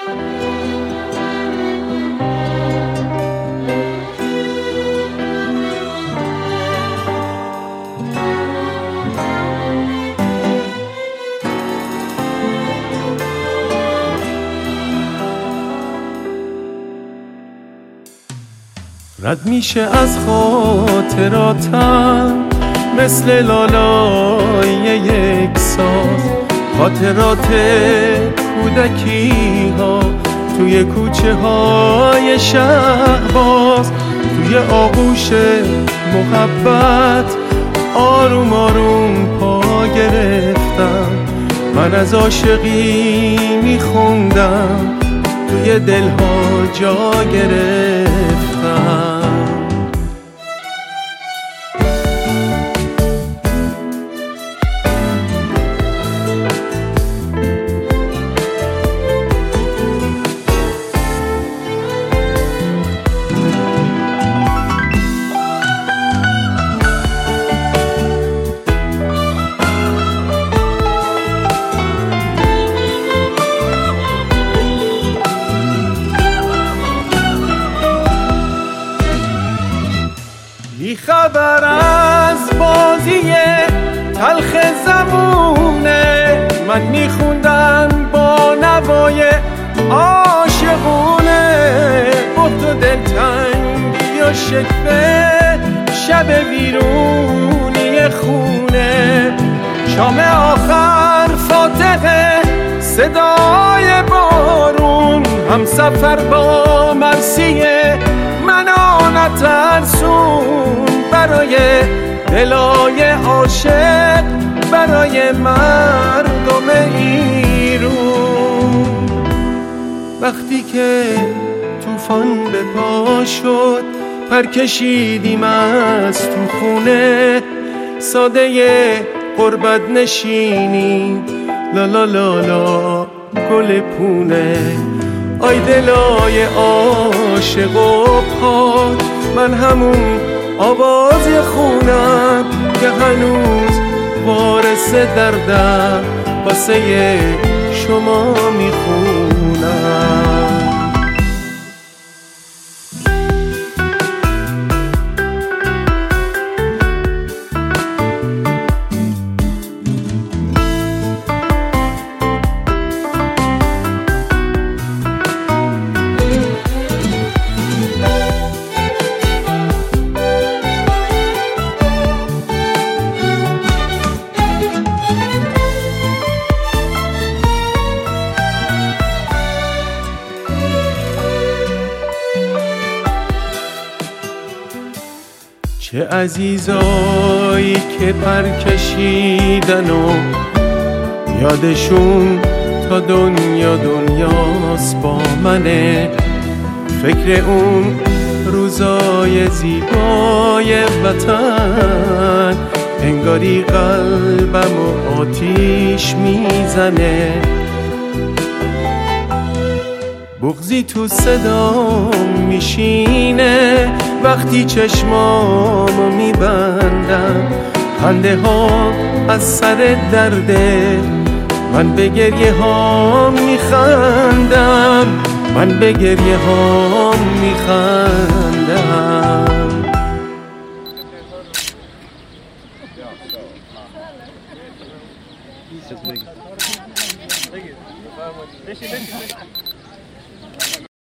رد میشه از خاطراتم مثل لالای یک ساز، خاطرات کودکی ها توی کوچه های شهباز، توی آغوش محبت آروم آروم پا گرفتم. من از عاشقی میخوندم، توی دلها جا گرفتم. بی خبر از بازی تلخ زمونه، من میخوندم با نوای عاشقونه. بغض و دلتنگی و شکوه، شب ویرونی خونه. شام آخر فاتحه، صدای بارون، هم سفر با مرثیه منو نترسون. برای دلای عاشق، برای مردم ایرون. وقتی که طوفان به پا شد، پر کشیدیم از تو خونه. ساده غربت نشینیم، لا لا لا لا گل پونه. آی دلای عاشق و پاک، من همون آواز خونم که هنوز وارث دردم، واسه شما میخونم. چه عزیزایی که پر کشیدن و یادشون تا دنیا دنیاست با منه. فکر اون روزای زیبای وطن، انگاری قلبم و آتیش میزنه. بغضی تو صدام میشینه وقتی چشمامو میبندم. خنده ها از سر درده، من به گریه ها میخندم، من به گریه ها میخندم.